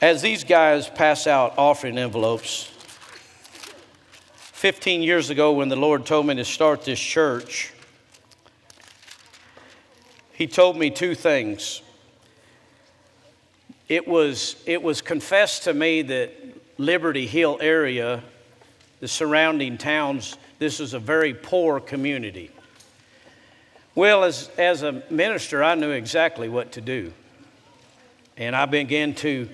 As these guys pass out offering envelopes, 15 years ago when the Lord told me to start this church, He told me two things. It was confessed to me that Liberty Hill area, the surrounding towns, this is a very poor community. Well, as a minister, I knew exactly what to do. And I began to,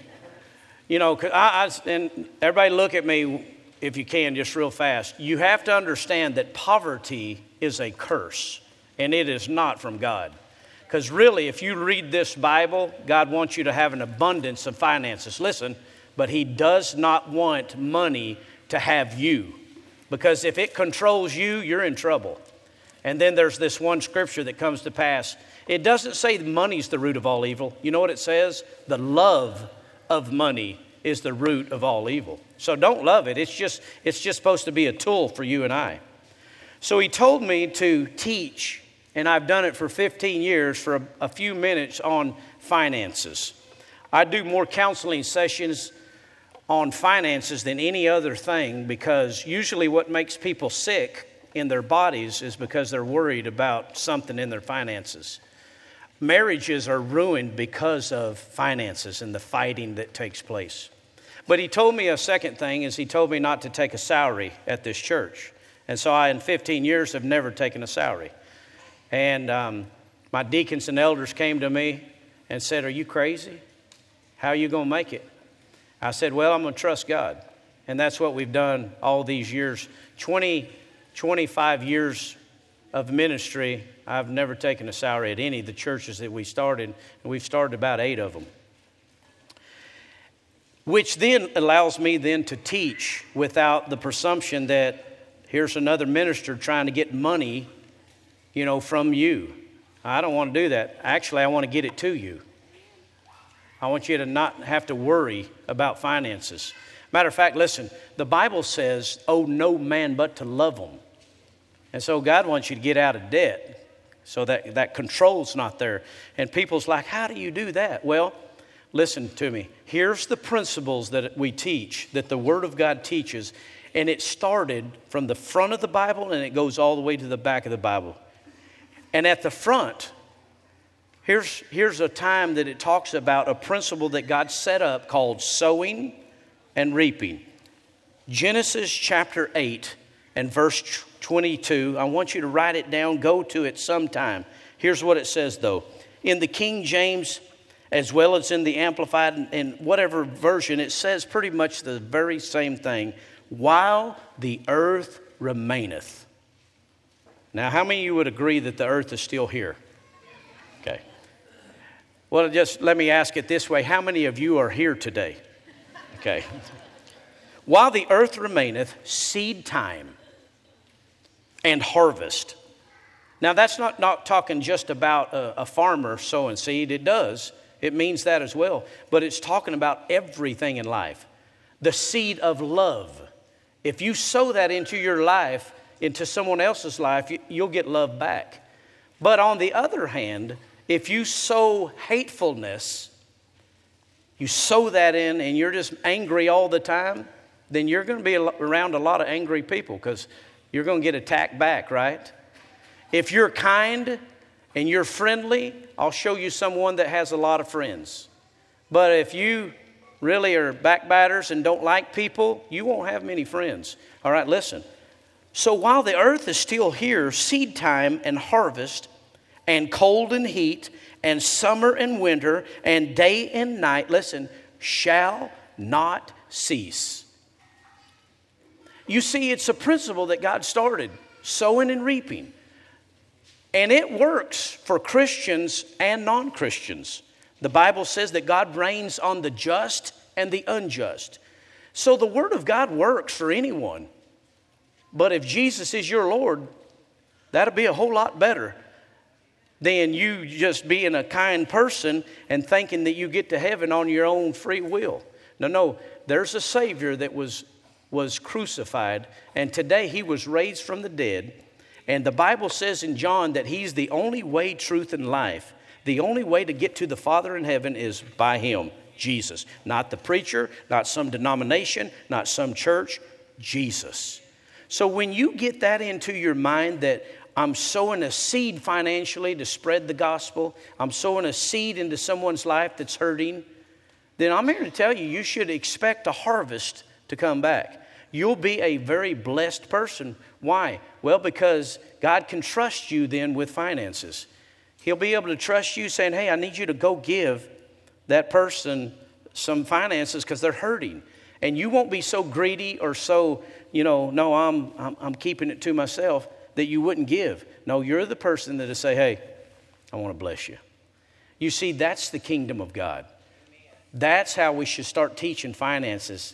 and everybody look at me, if you can, just real fast. You have to understand that poverty is a curse, and it is not from God. Because really, if you read this Bible, God wants you to have an abundance of finances. Listen, but He does not want money to have you. Because if it controls you, you're in trouble. And then there's this one scripture that comes to pass. It doesn't say money's the root of all evil. You know what it says? The love of money is the root of all evil. So don't love it. It's just supposed to be a tool for you and I. So He told me to teach, and I've done it for 15 years for a few minutes on finances. I do more counseling sessions on finances than any other thing, because usually what makes people sick in their bodies is because they're worried about something in their finances. Marriages are ruined because of finances and the fighting that takes place. But He told me a second thing is He told me not to take a salary at this church. And so I, in 15 years, have never taken a salary. And my deacons and elders came to me and said, "Are you crazy? How are you going to make it?" I said, "Well, I'm going to trust God." And that's what we've done all these years. 25 years of ministry, I've never taken a salary at any of the churches that we started, and we've started about 8 of them. Which then allows me then to teach without the presumption that here's another minister trying to get money, from you. I don't want to do that. Actually, I want to get it to you. I want you to not have to worry about finances. Matter of fact, listen, the Bible says, "Owe no man but to love him." And so God wants you to get out of debt so that control's not there. And people's like, "How do you do that?" Well, listen to me. Here's the principles that we teach, that the Word of God teaches. And it started from the front of the Bible and it goes all the way to the back of the Bible. And at the front, here's a time that it talks about a principle that God set up called sowing and reaping. Genesis chapter 8 and verse 22. I want you to write it down. Go to it sometime. Here's what it says, though. In the King James, as well as in the Amplified and whatever version, it says pretty much the very same thing. While the earth remaineth. Now, how many of you would agree that the earth is still here? Okay. Well, just let me ask it this way. How many of you are here today? Okay. While the earth remaineth, seed time and harvest. Now, that's not talking just about a farmer sowing seed. It does. It means that as well. But it's talking about everything in life. The seed of love. If you sow that into your life, into someone else's life, you'll get love back. But on the other hand, if you sow hatefulness, you sow that in and you're just angry all the time, then you're going to be around a lot of angry people because you're going to get attacked back, right? If you're kind and you're friendly, I'll show you someone that has a lot of friends. But if you really are backbiters and don't like people, you won't have many friends. All right, listen. So while the earth is still here, seed time and harvest, and cold and heat, and summer and winter, and day and night, listen, shall not cease. You see, it's a principle that God started, sowing and reaping. And it works for Christians and non-Christians. The Bible says that God reigns on the just and the unjust. So the Word of God works for anyone. But if Jesus is your Lord, that'll be a whole lot better than you just being a kind person and thinking that you get to heaven on your own free will. No, there's a Savior that was crucified, and today He was raised from the dead. And the Bible says in John that He's the only way, truth, and life. The only way to get to the Father in heaven is by Him. Jesus. Not the preacher, not some denomination, not some church, Jesus. So when you get that into your mind that I'm sowing a seed financially to spread the gospel, I'm sowing a seed into someone's life that's hurting, then I'm here to tell you, you should expect a harvest to come back. You'll be a very blessed person. Why? Well, because God can trust you then with finances. He'll be able to trust you saying, hey, I need you to go give that person some finances because they're hurting. And you won't be so greedy or so, no, I'm keeping it to myself that you wouldn't give. No, you're the person that'll say, hey, I want to bless you. You see, that's the kingdom of God. That's how we should start teaching finances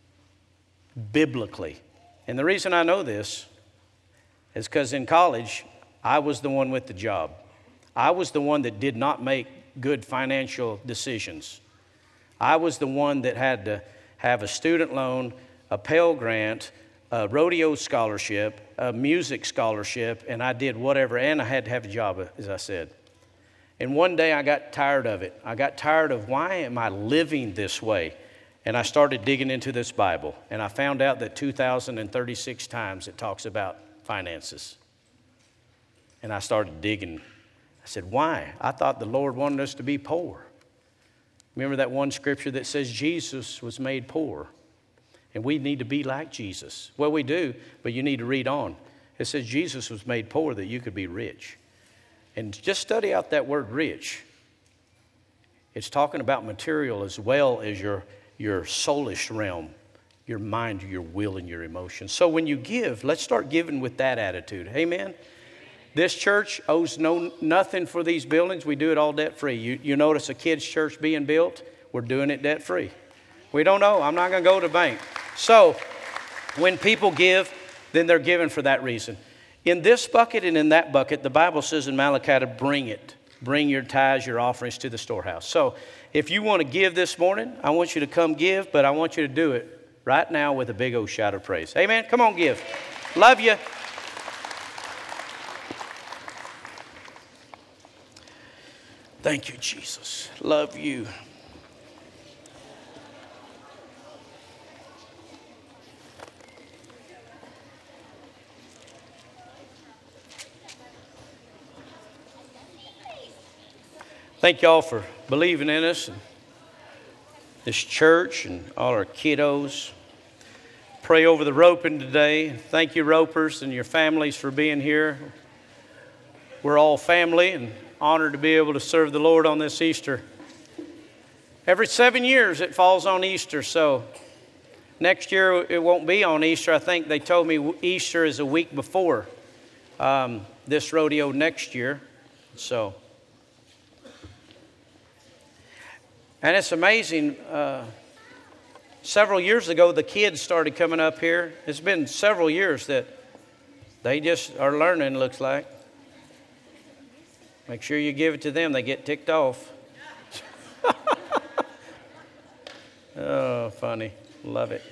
biblically. And the reason I know this is because in college, I was the one with the job. I was the one that did not make good financial decisions. I was the one that had to have a student loan, a Pell Grant, a rodeo scholarship, a music scholarship, and I did whatever, and I had to have a job, as I said. And one day I got tired of it. I got tired of why am I living this way? And I started digging into this Bible, and I found out that 2,036 times it talks about finances. And I started digging. I said, why? I thought the Lord wanted us to be poor. Remember that one scripture that says Jesus was made poor, and we need to be like Jesus. Well, we do, but you need to read on. It says Jesus was made poor that you could be rich. And just study out that word rich. It's talking about material as well as your soulish realm, your mind, your will, and your emotions. So when you give, let's start giving with that attitude. Amen? This church owes nothing for these buildings. We do it all debt-free. You notice a kid's church being built? We're doing it debt-free. We don't know. I'm not going to go to the bank. So when people give, then they're giving for that reason. In this bucket and in that bucket, the Bible says in Malachi to bring it. Bring your tithes, your offerings to the storehouse. So if you want to give this morning, I want you to come give, but I want you to do it right now with a big old shout of praise. Amen? Come on, give. Love you. Thank you, Jesus. Love you. Thank y'all for believing in us and this church and all our kiddos. Pray over the roping today. Thank you, ropers, and your families for being here. We're all family and honored to be able to serve the Lord on this Easter. Every 7 years it falls on Easter, so next year it won't be on Easter. I think they told me Easter is a week before this rodeo next year. So, and it's amazing. Several years ago, the kids started coming up here. It's been several years that they just are learning, looks like. Make sure you give it to them. They get ticked off. Oh, funny. Love it.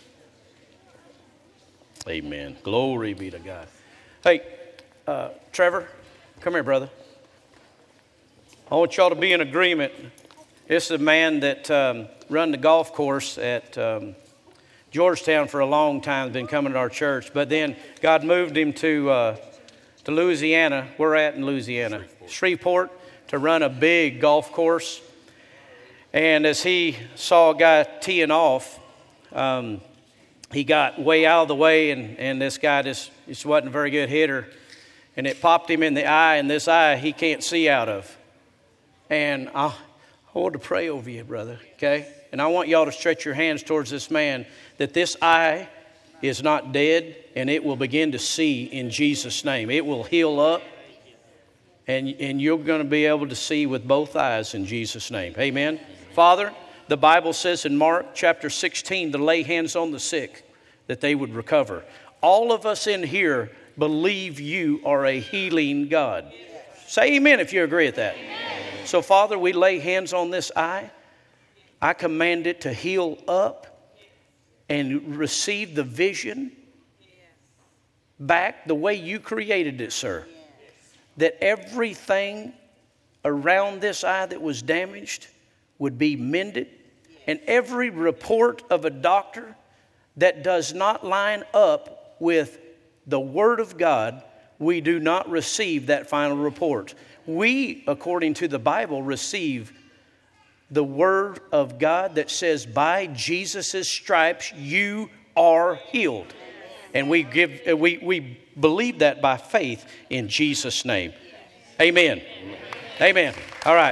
Amen. Glory be to God. Hey, Trevor, come here, brother. I want y'all to be in agreement. This is a man that run the golf course at Georgetown for a long time, been coming to our church. But then God moved him to Louisiana. We're at in Louisiana, Shreveport, to run a big golf course. And as he saw a guy teeing off, he got way out of the way, and this guy just wasn't a very good hitter. And it popped him in the eye, and this eye he can't see out of. And I want to pray over you, brother, okay? And I want y'all to stretch your hands towards this man, that this eye is not dead, and it will begin to see in Jesus' name. It will heal up, and you're going to be able to see with both eyes in Jesus' name. Amen. Father, the Bible says in Mark chapter 16 to lay hands on the sick, that they would recover. All of us in here believe you are a healing God. Say amen if you agree with that. So, Father, we lay hands on this eye. I command it to heal up and receive the vision back the way you created it, sir. That everything around this eye that was damaged would be mended. And every report of a doctor that does not line up with the Word of God, we do not receive that final report. We, according to the Bible, receive the Word of God that says, by Jesus' stripes you are healed. And we believe that by faith in Jesus' name. Amen. Amen. All right.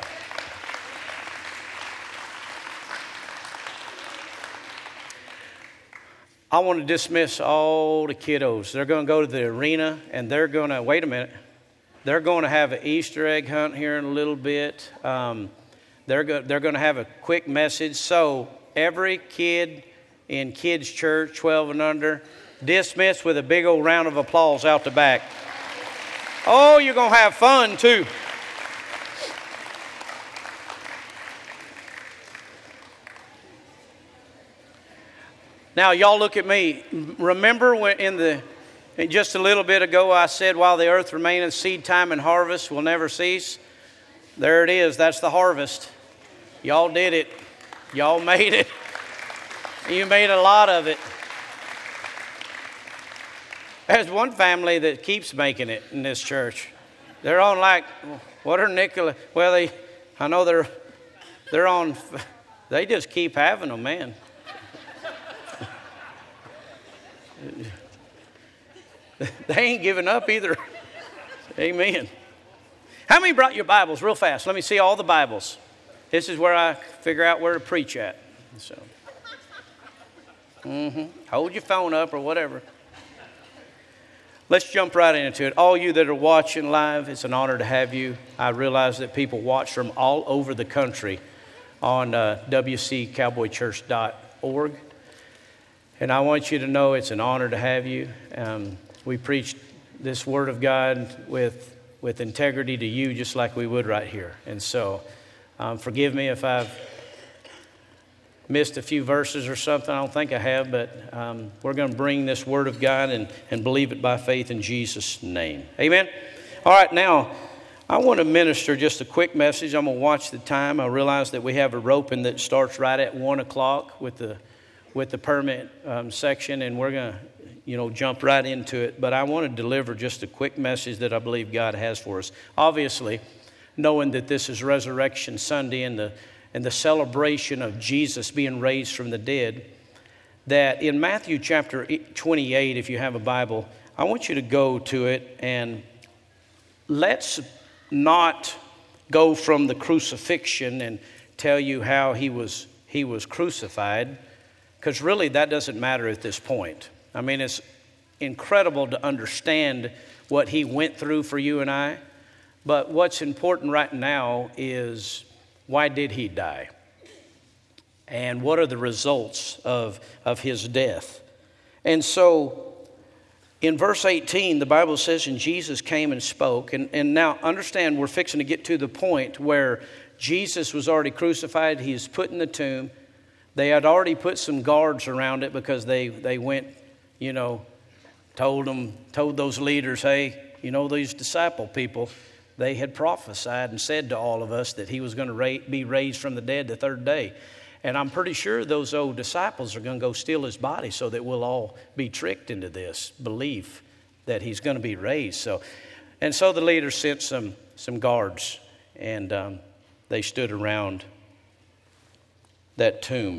I want to dismiss all the kiddos. They're going to go to the arena and they're going to, wait a minute, they're going to have an Easter egg hunt here in a little bit. They're going to have a quick message. So every kid in kids' church, 12 and under, dismissed with a big old round of applause out the back. Oh, you're going to have fun too. Now, y'all look at me. Remember when just a little bit ago I said, while the earth remaineth, seed time and harvest will never cease? There it is. That's the harvest. Y'all did it. Y'all made it. You made a lot of it. There's one family that keeps making it in this church. They're on like, what are Nicola? Well, I know they're on, they just keep having them, man. They ain't giving up either. Amen. How many brought your Bibles real fast? Let me see all the Bibles. This is where I figure out where to preach at. So, hold your phone up or whatever. Let's jump right into it. All you that are watching live, it's an honor to have you. I realize that people watch from all over the country on wccowboychurch.org. And I want you to know it's an honor to have you. We preach this Word of God with integrity to you, just like we would right here. And so, forgive me if I've missed a few verses or something. I don't think I have, but we're going to bring this Word of God and believe it by faith in Jesus' name. Amen? All right, now, I want to minister just a quick message. I'm going to watch the time. I realize that we have a roping that starts right at 1 o'clock with the permit section, and we're going to jump right into it. But I want to deliver just a quick message that I believe God has for us. Obviously, knowing that this is Resurrection Sunday and the celebration of Jesus being raised from the dead, that in Matthew chapter 28, if you have a Bible, I want you to go to it, and let's not go from the crucifixion and tell you how he was crucified, because really that doesn't matter at this point. I mean, it's incredible to understand what he went through for you and I. But what's important right now is, why did he die? And what are the results of his death? And so in verse 18, the Bible says, and Jesus came and spoke. And now understand, we're fixing to get to the point where Jesus was already crucified. He is put in the tomb. They had already put some guards around it because they went, told those leaders, hey, these disciple people, they had prophesied and said to all of us that he was going to be raised from the dead the third day. And I'm pretty sure those old disciples are going to go steal his body so that we'll all be tricked into this belief that he's going to be raised. So the leaders sent some guards, and they stood around that tomb.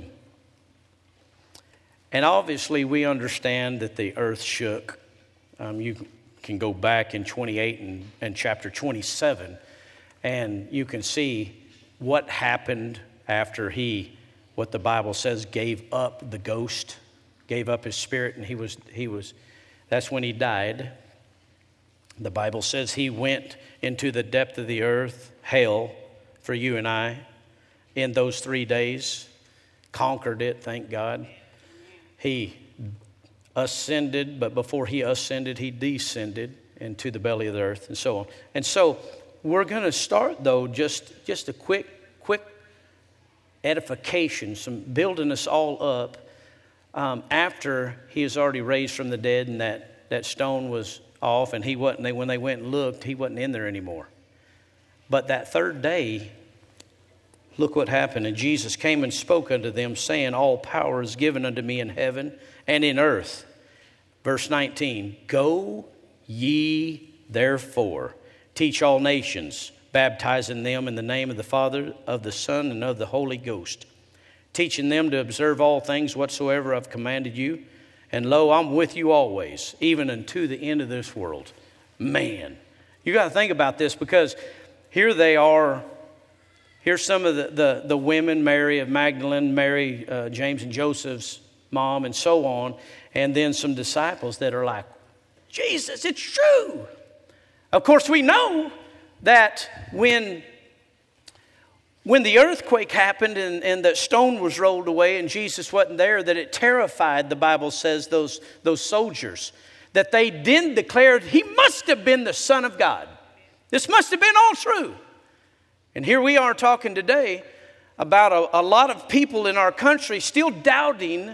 And obviously we understand that the earth shook. You can go back in 28 and chapter 27, and you can see what happened after what the Bible says, gave up the ghost, gave up his spirit, and that's when he died. The Bible says he went into the depth of the earth, hell, for you and I, in those 3 days. Conquered it, thank God. He ascended, but before he ascended, he descended into the belly of the earth, and so on. And so we're going to start, though, just a quick edification, some building us all up after he is already raised from the dead, and that stone was off, and when they went and looked, he wasn't in there anymore. But that third day, look what happened. And Jesus came and spoke unto them, saying, all power is given unto me in heaven and in earth. Verse 19, go ye therefore, teach all nations, baptizing them in the name of the Father, of the Son, and of the Holy Ghost, teaching them to observe all things whatsoever I've commanded you. And lo, I'm with you always, even unto the end of this world. Man, you got to think about this, because here they are. Here's some of the women, Mary of Magdalene, Mary, James and Joseph's mom, and so on. And then some disciples that are like, Jesus, it's true. Of course, we know that when the earthquake happened and the stone was rolled away and Jesus wasn't there, that it terrified, the Bible says, those soldiers, that they then declared he must have been the Son of God. This must have been all true. And here we are talking today about a lot of people in our country still doubting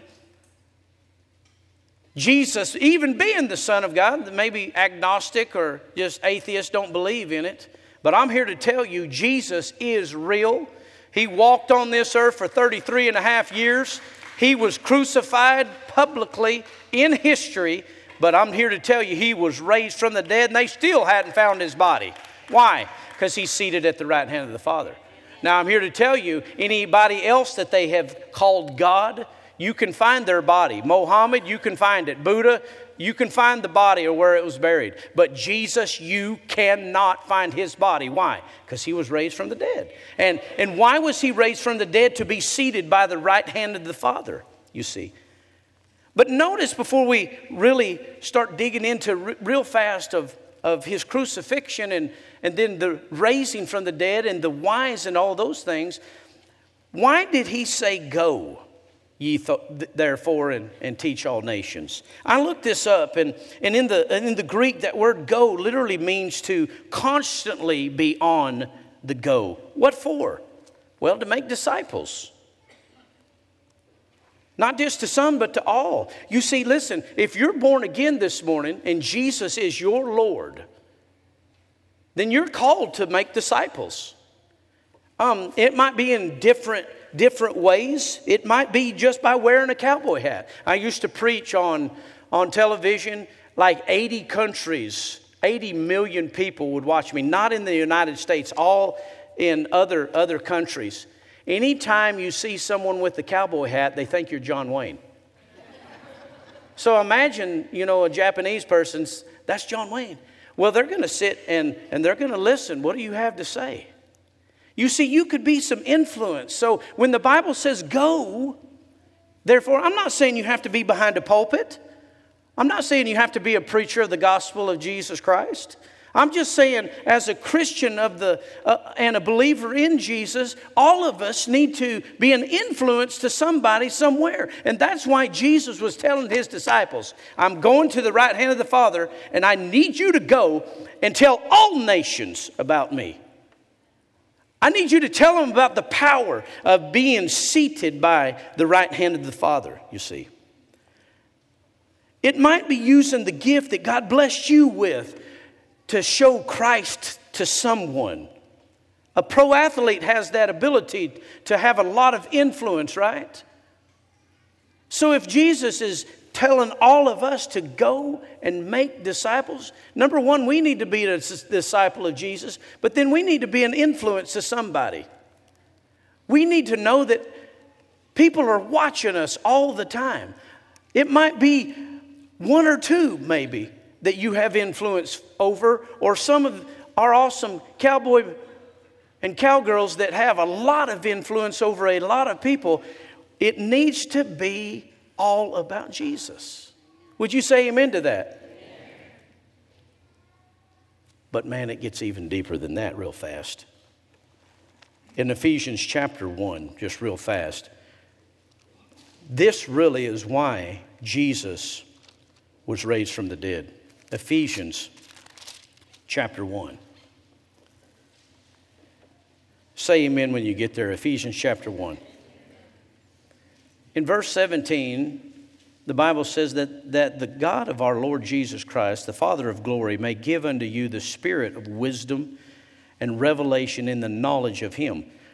Jesus even being the Son of God. Maybe agnostic or just atheists don't believe in it. But I'm here to tell you, Jesus is real. He walked on this earth for 33 and a half years. He was crucified publicly in history. But I'm here to tell you, he was raised from the dead, and they still hadn't found his body. Why? Because he's seated at the right hand of the Father. Now, I'm here to tell you, anybody else that they have called God, you can find their body. Mohammed, you can find it. Buddha, you can find the body or where it was buried. But Jesus, you cannot find his body. Why? Because he was raised from the dead. And why was he raised from the dead? To be seated by the right hand of the Father, you see. But notice, before we really start digging into real fast of his crucifixion and then the raising from the dead and the whys and all those things, why did he say, go ye therefore and teach all nations? I looked this up, and in the Greek, that word go literally means to constantly be on the go. What for? Well, to make disciples. Not just to some, but to all. You see, listen, if you're born again this morning and Jesus is your Lord, then you're called to make disciples. It might be in different ways. It might be just by wearing a cowboy hat. I used to preach on television, like 80 countries, 80 million people would watch me. Not in the United States, all in other countries. Anytime you see someone with the cowboy hat, they think you're John Wayne. So imagine, a Japanese person's, that's John Wayne. Well, they're going to sit and they're going to listen. What do you have to say? You see, you could be some influence. So when the Bible says go, therefore, I'm not saying you have to be behind a pulpit. I'm not saying you have to be a preacher of the gospel of Jesus Christ. I'm just saying, as a Christian and a believer in Jesus, all of us need to be an influence to somebody somewhere. And that's why Jesus was telling his disciples, I'm going to the right hand of the Father, and I need you to go and tell all nations about me. I need you to tell them about the power of being seated by the right hand of the Father, you see. It might be using the gift that God blessed you with to show Christ to someone. A pro athlete has that ability to have a lot of influence, right? So if Jesus is telling all of us to go and make disciples, number one, we need to be a disciple of Jesus, but then we need to be an influence to somebody. We need to know that people are watching us all the time. It might be one or two, maybe, that you have influence over, or some of our awesome cowboy and cowgirls that have a lot of influence over a lot of people. It needs to be all about Jesus. Would you say amen to that? But man, it gets even deeper than that real fast. In Ephesians chapter 1, just real fast, this really is why Jesus was raised from the dead. Ephesians chapter 1. Say amen when you get there. Ephesians chapter 1. In verse 17, the Bible says that the God of our Lord Jesus Christ, the Father of glory, may give unto you the spirit of wisdom and revelation in the knowledge of him.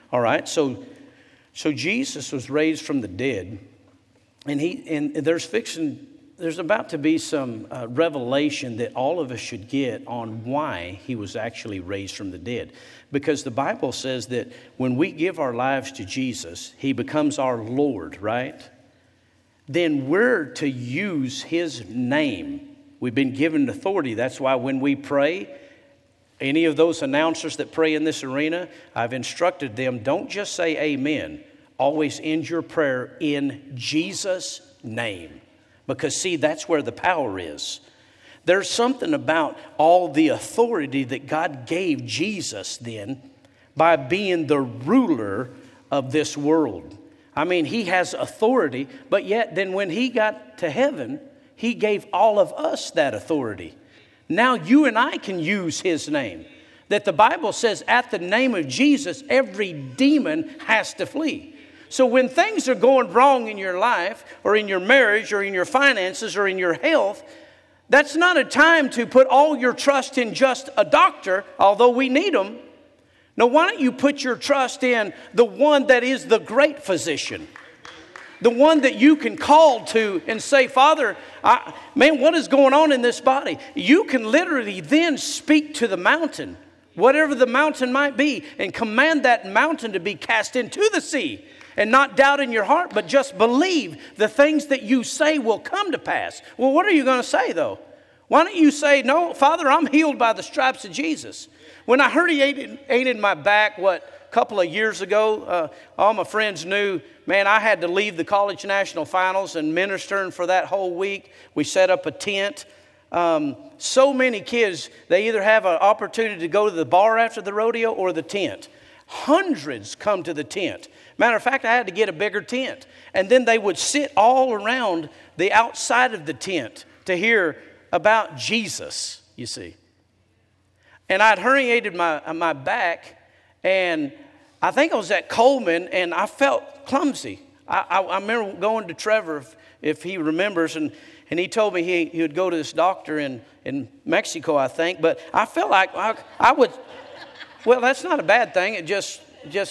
All right, so Jesus was raised from the dead, and there's about to be some revelation that all of us should get on why he was actually raised from the dead. Because the Bible says that when we give our lives to Jesus, he becomes our Lord, right? Then we're to use his name. We've been given authority. That's why when we pray, any of those announcers that pray in this arena, I've instructed them, don't just say amen. Always end your prayer in Jesus' name. Because, see, that's where the power is. There's something about all the authority that God gave Jesus then by being the ruler of this world. I mean, he has authority, but yet then when he got to heaven, he gave all of us that authority. Now you and I can use his name. That the Bible says at the name of Jesus, every demon has to flee. So when things are going wrong in your life or in your marriage or in your finances or in your health, that's not a time to put all your trust in just a doctor, although we need them. No, why don't you put your trust in the one that is the great physician? The one that you can call to and say, Father, man, what is going on in this body? You can literally then speak to the mountain, whatever the mountain might be, and command that mountain to be cast into the sea. And not doubt in your heart, but just believe the things that you say will come to pass. Well, what are you going to say, though? Why don't you say, no, Father, I'm healed by the stripes of Jesus. When I heard he ate in my back, a couple of years ago, all my friends knew, man, I had to leave the college national finals and ministering for that whole week. We set up a tent. So many kids, they either have an opportunity to go to the bar after the rodeo or the tent. Hundreds come to the tent. Matter of fact, I had to get a bigger tent. And then they would sit all around the outside of the tent to hear about Jesus, you see. And I'd herniated my back, and I think I was at Coleman, and I felt clumsy. I remember going to Trevor, if he remembers, and he told me he would go to this doctor in Mexico, I think. But I felt like I would, well, that's not a bad thing. It just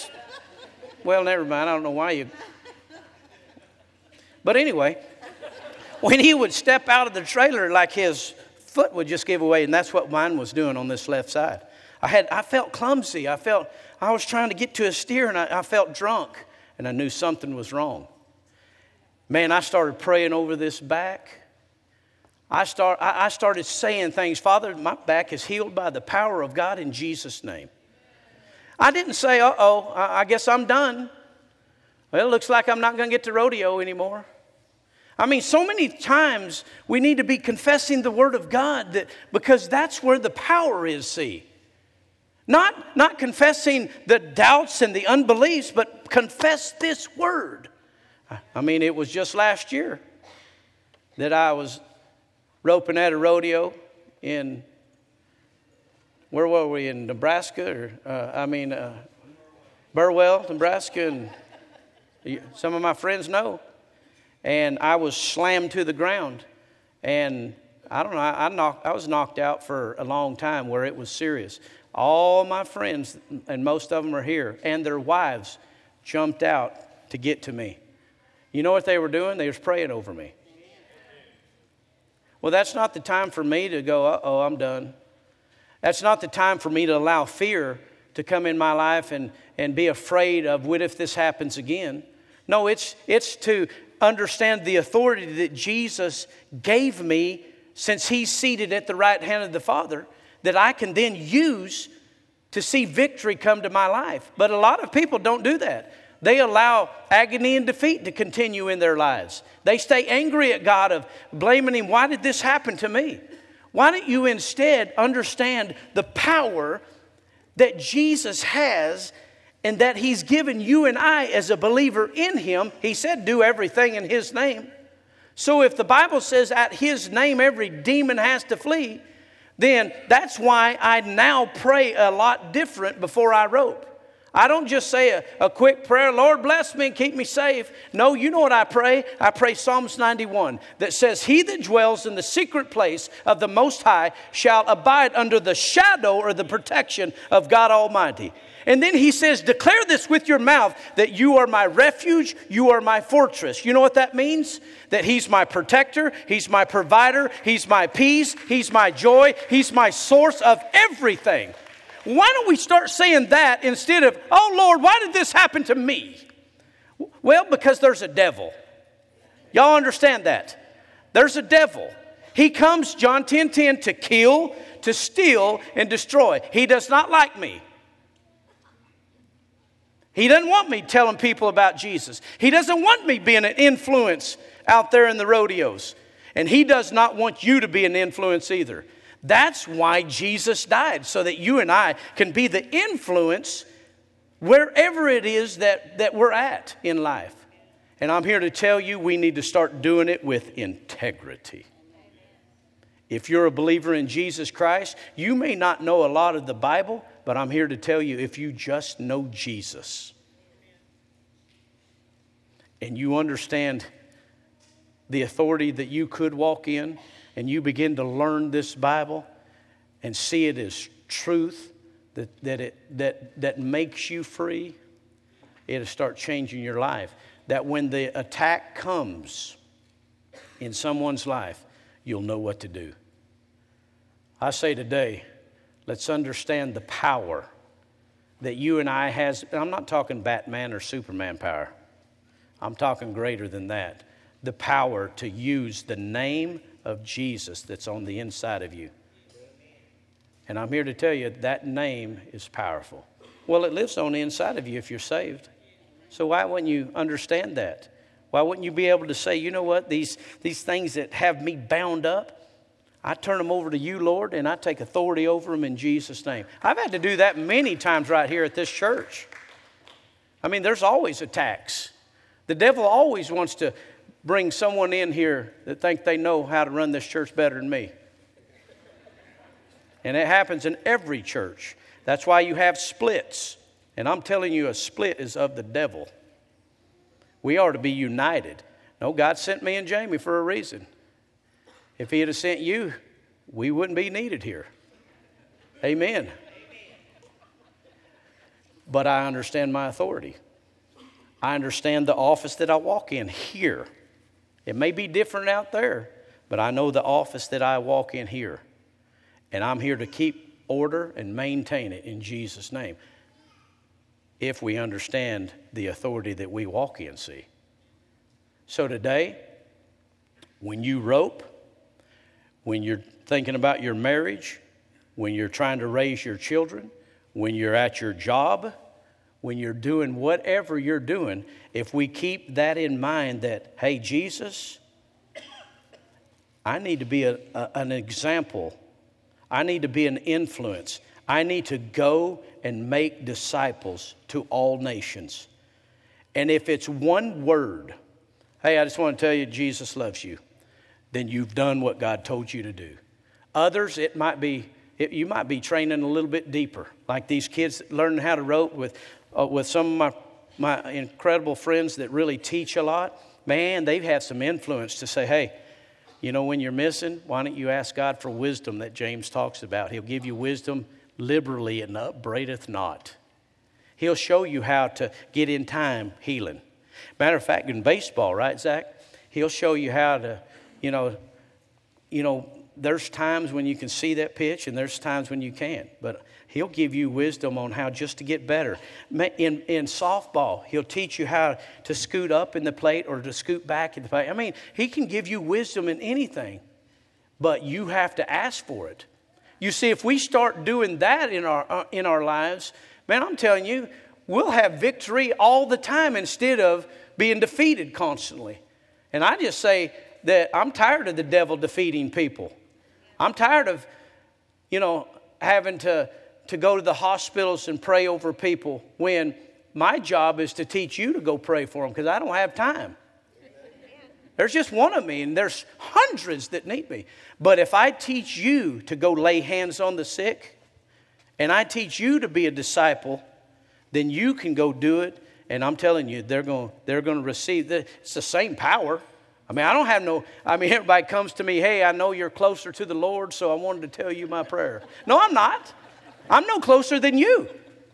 well, never mind. I don't know why you. But anyway, when he would step out of the trailer, like his foot would just give away, and that's what mine was doing on this left side. I felt clumsy. I was trying to get to a steer, and I felt drunk, and I knew something was wrong. Man, I started praying over this back. I started saying things. Father, my back is healed by the power of God in Jesus' name. I didn't say, I guess I'm done. Well, it looks like I'm not going to get to rodeo anymore. I mean, so many times we need to be confessing the Word of God because that's where the power is, see. Not confessing the doubts and the unbeliefs, but confess this Word. I mean, it was just last year that I was roping at a rodeo in, where were we, in Nebraska? Burwell, Nebraska, and some of my friends know. And I was slammed to the ground. And I don't know, I was knocked out for a long time where it was serious. All my friends, and most of them are here, and their wives jumped out to get to me. You know what they were doing? They was praying over me. Well, that's not the time for me to go, I'm done. That's not the time for me to allow fear to come in my life and be afraid of what if this happens again. No, it's to understand the authority that Jesus gave me since he's seated at the right hand of the Father, that I can then use to see victory come to my life. But a lot of people don't do that. They allow agony and defeat to continue in their lives. They stay angry at God of blaming him. Why did this happen to me? Why don't you instead understand the power that Jesus has and that he's given you and I as a believer in him? He said, do everything in his name. So if the Bible says at his name every demon has to flee, then that's why I now pray a lot different before I rope. I don't just say a quick prayer, Lord bless me and keep me safe. No, you know what I pray? I pray Psalms 91 that says, he that dwells in the secret place of the Most High shall abide under the shadow or the protection of God Almighty. And then he says, declare this with your mouth that you are my refuge, you are my fortress. You know what that means? That he's my protector, he's my provider, he's my peace, he's my joy, he's my source of everything. Why don't we start saying that instead of, oh Lord, why did this happen to me? Well, because there's a devil. Y'all understand that? There's a devil. He comes, John 10:10, to kill, to steal, and destroy. He does not like me. He doesn't want me telling people about Jesus. He doesn't want me being an influence out there in the rodeos. And he does not want you to be an influence either. That's why Jesus died, so that you and I can be the influence wherever it is that we're at in life. And I'm here to tell you we need to start doing it with integrity. If you're a believer in Jesus Christ, you may not know a lot of the Bible, but I'm here to tell you if you just know Jesus and you understand the authority that you could walk in, and you begin to learn this Bible and see it as truth that makes you free, it'll start changing your life. That when the attack comes in someone's life, you'll know what to do. I say today, let's understand the power that you and I has. And I'm not talking Batman or Superman power. I'm talking greater than that. The power to use the name of Jesus that's on the inside of you. And I'm here to tell you that name is powerful. Well, it lives on the inside of you if you're saved. So why wouldn't you understand that? Why wouldn't you be able to say, you know what, these things that have me bound up, I turn them over to you, Lord, and I take authority over them in Jesus' name. I've had to do that many times right here at this church. I mean, there's always attacks. The devil always wants to bring someone in here that think they know how to run this church better than me. And it happens in every church. That's why you have splits. And I'm telling you, a split is of the devil. We are to be united. No, God sent me and Jamie for a reason. If he had sent you, we wouldn't be needed here. Amen. But I understand my authority. I understand the office that I walk in here. It may be different out there, but I know the office that I walk in here. And I'm here to keep order and maintain it in Jesus' name. If we understand the authority that we walk in, see. So today, when you rope, when you're thinking about your marriage, when you're trying to raise your children, when you're at your job, when you're doing whatever you're doing, if we keep that in mind that, hey, Jesus, I need to be an example. I need to be an influence. I need to go and make disciples to all nations. And if it's one word, hey, I just want to tell you Jesus loves you, then you've done what God told you to do. Others, you might be training a little bit deeper, like these kids learning how to rope with some of my incredible friends that really teach a lot. Man, they've had some influence to say, hey, you know, when you're missing, why don't you ask God for wisdom that James talks about? He'll give you wisdom liberally and upbraideth not. He'll show you how to get in time healing. Matter of fact, in baseball, right, Zach? He'll show you how to, you know, there's times when you can see that pitch and there's times when you can't. But he'll give you wisdom on how just to get better. In softball, he'll teach you how to scoot up in the plate or to scoot back in the plate. I mean, he can give you wisdom in anything, but you have to ask for it. You see, if we start doing that in our lives, man, I'm telling you, we'll have victory all the time instead of being defeated constantly. And I just say that I'm tired of the devil defeating people. I'm tired of, having to go to the hospitals and pray over people when my job is to teach you to go pray for them because I don't have time. There's just one of me and there's hundreds that need me. But if I teach you to go lay hands on the sick and I teach you to be a disciple, then you can go do it. And I'm telling you, they're going to receive. It's the same power. I mean, everybody comes to me, hey, I know you're closer to the Lord, so I wanted to tell you my prayer. No, I'm not. I'm no closer than you.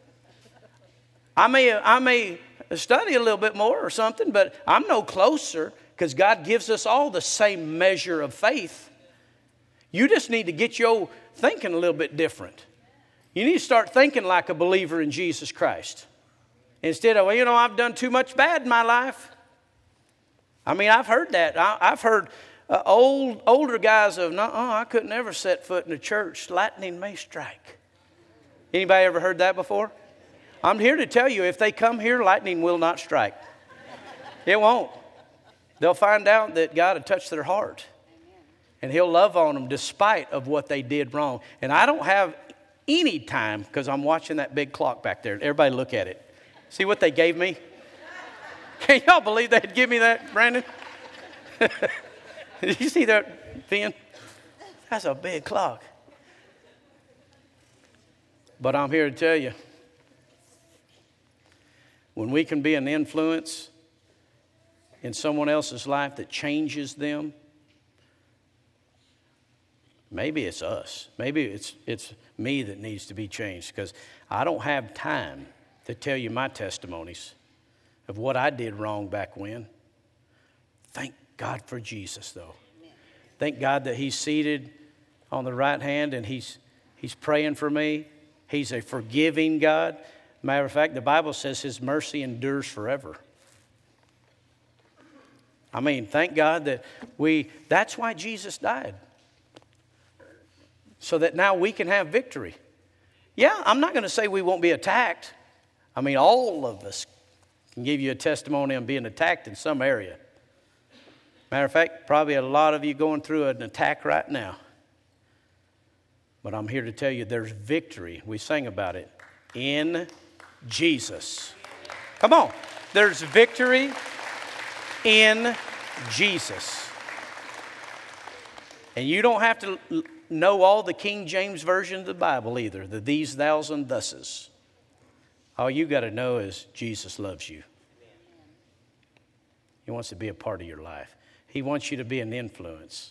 I may study a little bit more or something, but I'm no closer, because God gives us all the same measure of faith. You just need to get your thinking a little bit different. You need to start thinking like a believer in Jesus Christ. Instead of, I've done too much bad in my life. I mean, I've heard that. I've heard older guys of, I could never set foot in a church. Lightning may strike. Anybody ever heard that before? I'm here to tell you, if they come here, lightning will not strike. It won't. They'll find out that God had touched their heart. And He'll love on them despite of what they did wrong. And I don't have any time, because I'm watching that big clock back there. Everybody look at it. See what they gave me? Can y'all believe they'd give me that, Brandon? Did you see that, Finn? That's a big clock. But I'm here to tell you, when we can be an influence in someone else's life that changes them, maybe it's us. Maybe it's me that needs to be changed, because I don't have time to tell you my testimonies of what I did wrong back when. Thank God for Jesus, though. Thank God that He's seated on the right hand and He's praying for me. He's a forgiving God. Matter of fact, the Bible says His mercy endures forever. I mean, thank God that that's why Jesus died. So that now we can have victory. Yeah, I'm not going to say we won't be attacked. I mean, all of us can give you a testimony on being attacked in some area. Matter of fact, probably a lot of you going through an attack right now. But I'm here to tell you there's victory. We sang about it. In Jesus. Come on. There's victory in Jesus. And you don't have to know all the King James Version of the Bible either. The these, thous, and thuses. All you got to know is Jesus loves you. He wants to be a part of your life. He wants you to be an influence.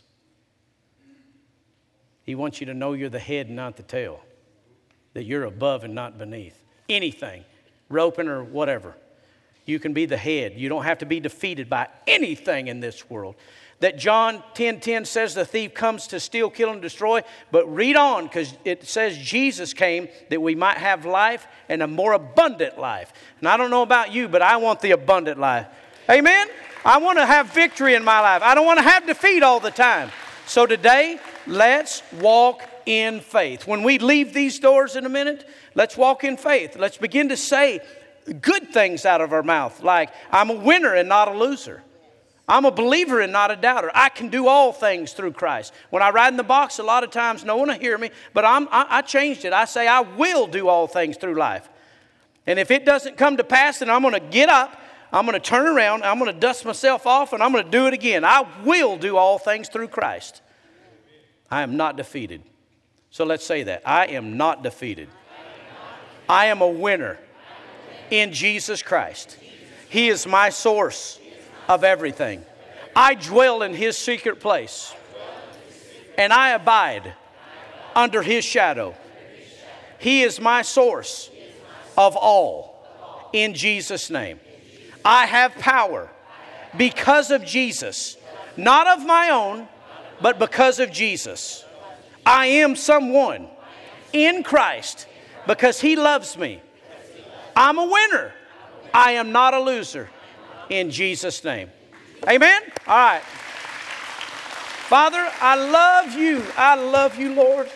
He wants you to know you're the head and not the tail. That you're above and not beneath. Anything, roping or whatever. You can be the head. You don't have to be defeated by anything in this world. That John 10:10 says the thief comes to steal, kill, and destroy. But read on, because it says Jesus came that we might have life and a more abundant life. And I don't know about you, but I want the abundant life. Amen? I want to have victory in my life. I don't want to have defeat all the time. So today, let's walk in faith. When we leave these doors in a minute, let's walk in faith. Let's begin to say good things out of our mouth, like, I'm a winner and not a loser. I'm a believer and not a doubter. I can do all things through Christ. When I ride in the box, a lot of times no one will hear me, but I changed it. I say I will do all things through life. And if it doesn't come to pass, then I'm going to get up, I'm going to turn around, I'm going to dust myself off, and I'm going to do it again. I will do all things through Christ. I am not defeated. So let's say that. I am not defeated. I am a winner in Jesus Christ. He is my source of everything. I dwell in His secret place, and I abide under His shadow. He is my source of all. In Jesus' name. I have power because of Jesus. Not of my own, but because of Jesus. I am someone in Christ because He loves me. I'm a winner. I am not a loser. In Jesus' name. Amen? All right. Father, I love you. I love you, Lord.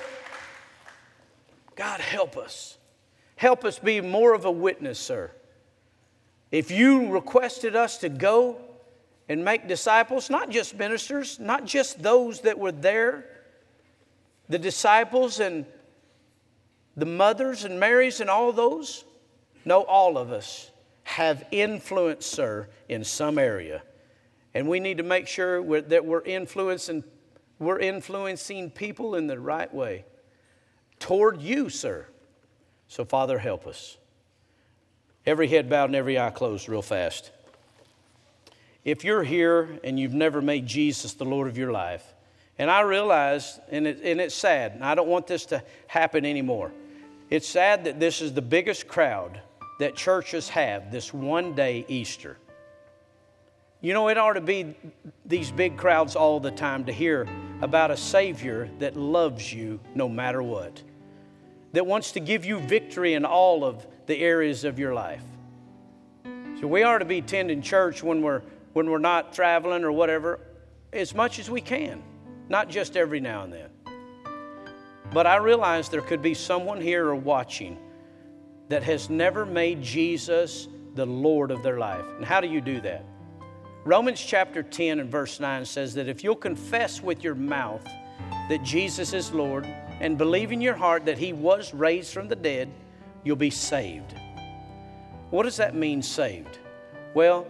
God, help us. Help us be more of a witness, sir. If you requested us to go and make disciples, not just ministers, not just those that were there, the disciples and the mothers and Marys and all those, no, all of us have influence, sir, in some area. And we need to make sure that we're influencing people in the right way toward you, sir. So, Father, help us. Every head bowed and every eye closed real fast. If you're here and you've never made Jesus the Lord of your life, and I realize, and it's sad, and I don't want this to happen anymore. It's sad that this is the biggest crowd that churches have, this one day Easter. You know, it ought to be these big crowds all the time to hear about a Savior that loves you no matter what, that wants to give you victory in all of the areas of your life. So we ought to be attending church when we're not traveling or whatever, as much as we can, not just every now and then. But I realize there could be someone here or watching that has never made Jesus the Lord of their life. And how do you do that? Romans chapter 10 and verse 9 says that if you'll confess with your mouth that Jesus is Lord and believe in your heart that He was raised from the dead, you'll be saved. What does that mean, saved? Well,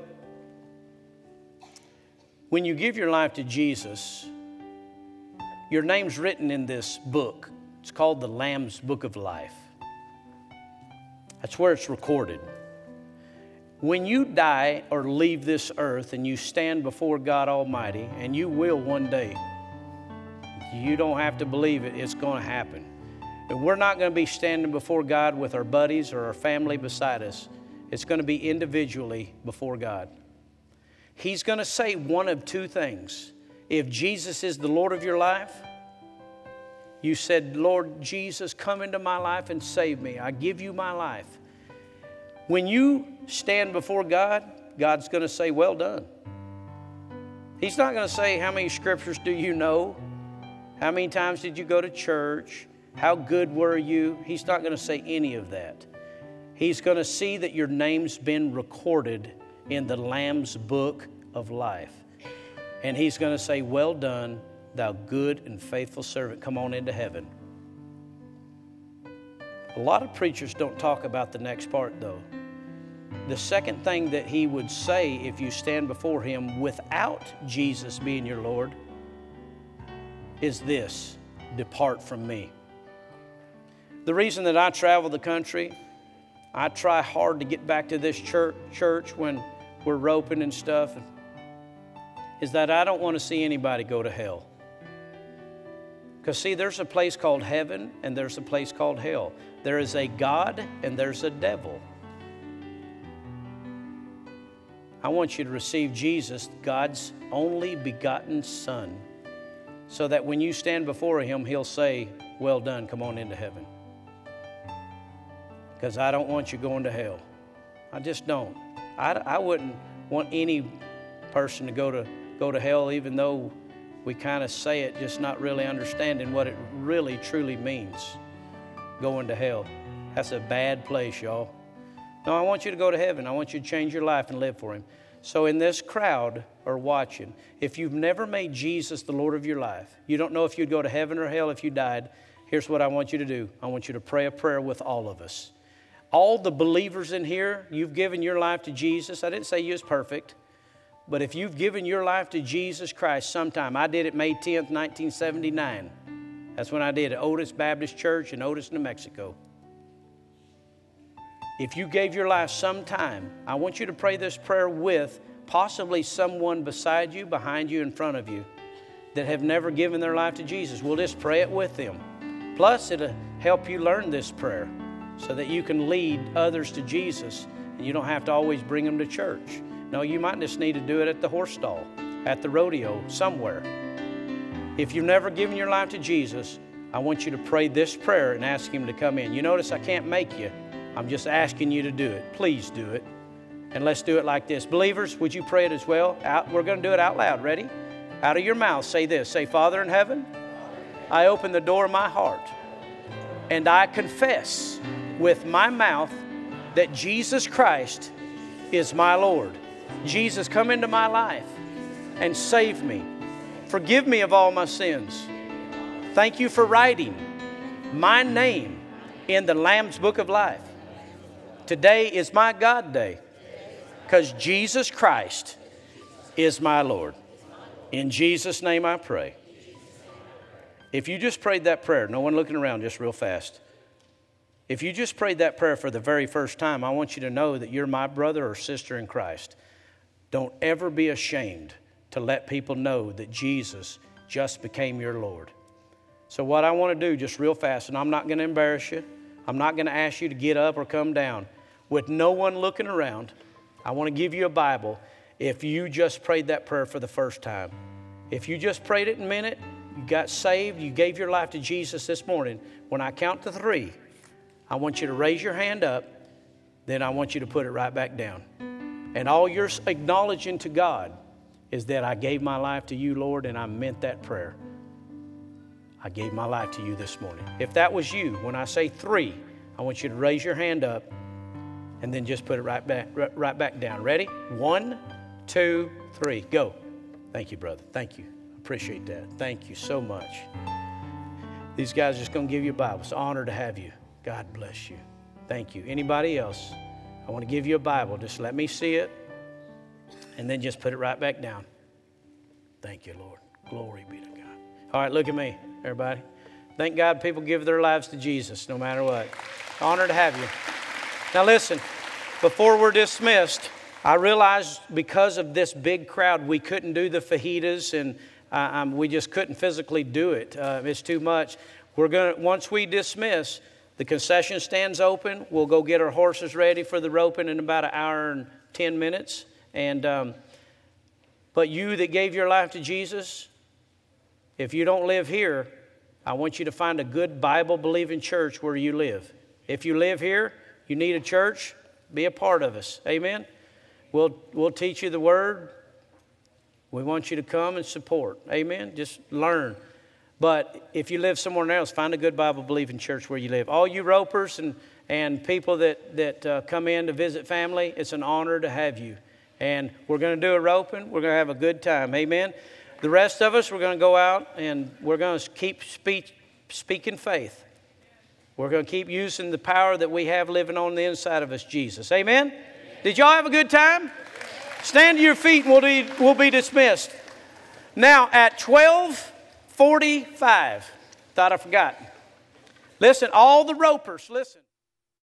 when you give your life to Jesus, your name's written in this book. It's called the Lamb's Book of Life. That's where it's recorded. When you die or leave this earth and you stand before God Almighty, and you will one day, you don't have to believe it, it's going to happen. And we're not going to be standing before God with our buddies or our family beside us. It's going to be individually before God. He's going to say one of two things. If Jesus is the Lord of your life, you said, Lord Jesus, come into my life and save me. I give you my life. When you stand before God, God's going to say, well done. He's not going to say, how many scriptures do you know? How many times did you go to church? How good were you? He's not going to say any of that. He's going to see that your name's been recorded in the Lamb's Book of Life. And He's going to say, well done, thou good and faithful servant. Come on into heaven. A lot of preachers don't talk about the next part, though. The second thing that He would say if you stand before Him without Jesus being your Lord is this: depart from me. The reason that I travel the country, I try hard to get back to this church when we're roping and stuff, is that I don't want to see anybody go to hell. Because see, there's a place called heaven and there's a place called hell. There is a God and there's a devil. I want you to receive Jesus, God's only begotten Son, so that when you stand before Him, He'll say, well done, come on into heaven. Because I don't want you going to hell. I just don't. I wouldn't want any person to go to hell, even though we kind of say it, just not really understanding what it really, truly means, going to hell. That's a bad place, y'all. No, I want you to go to heaven. I want you to change your life and live for Him. So in this crowd or watching, if you've never made Jesus the Lord of your life, you don't know if you'd go to heaven or hell if you died, here's what I want you to do. I want you to pray a prayer with all of us. All the believers in here, you've given your life to Jesus. I didn't say you was perfect, but if you've given your life to Jesus Christ sometime, I did it May 10th, 1979. That's when I did it, Otis Baptist Church in Otis, New Mexico. If you gave your life sometime, I want you to pray this prayer with possibly someone beside you, behind you, in front of you that have never given their life to Jesus. We'll just pray it with them. Plus, it'll help you learn this prayer so that you can lead others to Jesus and you don't have to always bring them to church. No, you might just need to do it at the horse stall, at the rodeo, somewhere. If you've never given your life to Jesus, I want you to pray this prayer and ask Him to come in. You notice I can't make you. I'm just asking you to do it. Please do it. And let's do it like this. Believers, would you pray it as well? We're going to do it out loud. Ready? Out of your mouth, say this. Say, Father in heaven, I open the door of my heart and I confess with my mouth that Jesus Christ is my Lord. Jesus, come into my life and save me. Forgive me of all my sins. Thank you for writing my name in the Lamb's Book of Life. Today is my God day because Jesus Christ is my Lord. In Jesus' name I pray. If you just prayed that prayer, no one looking around, just real fast. If you just prayed that prayer for the very first time, I want you to know that you're my brother or sister in Christ. Don't ever be ashamed to let people know that Jesus just became your Lord. So what I want to do just real fast, and I'm not going to embarrass you. I'm not going to ask you to get up or come down. With no one looking around, I want to give you a Bible if you just prayed that prayer for the first time. If you just prayed it and meant it, you got saved, you gave your life to Jesus this morning, when I count to 3, I want you to raise your hand up, then I want you to put it right back down. And all you're acknowledging to God is that I gave my life to you, Lord, and I meant that prayer. I gave my life to you this morning. If that was you, when I say 3, I want you to raise your hand up and then just put it right back down. Ready? 1, 2, 3. Go. Thank you, brother. Thank you. Appreciate that. Thank you so much. These guys are just going to give you a Bible. It's an honor to have you. God bless you. Thank you. Anybody else? I want to give you a Bible. Just let me see it. And then just put it right back down. Thank you, Lord. Glory be to God. All right, look at me, everybody. Thank God people give their lives to Jesus no matter what. Honor to have you. Now listen, before we're dismissed, I realized because of this big crowd, we couldn't do the fajitas, and we just couldn't physically do it. It's too much. Once we dismiss, the concession stand's open. We'll go get our horses ready for the roping in about an hour and 10 minutes. But you that gave your life to Jesus, if you don't live here, I want you to find a good Bible-believing church where you live. If you live here, you need a church, be a part of us. Amen? We'll teach you the Word. We want you to come and support. Amen? Just learn. But if you live somewhere else, find a good Bible-believing church where you live. All you ropers and people that come in to visit family, it's an honor to have you. And we're going to do a roping. We're going to have a good time. Amen? The rest of us, we're going to go out and we're going to keep speaking faith. We're going to keep using the power that we have living on the inside of us, Jesus. Amen? Did y'all have a good time? Stand to your feet and we'll be dismissed. Now at 12:45, thought I forgot. Listen, all the ropers, listen.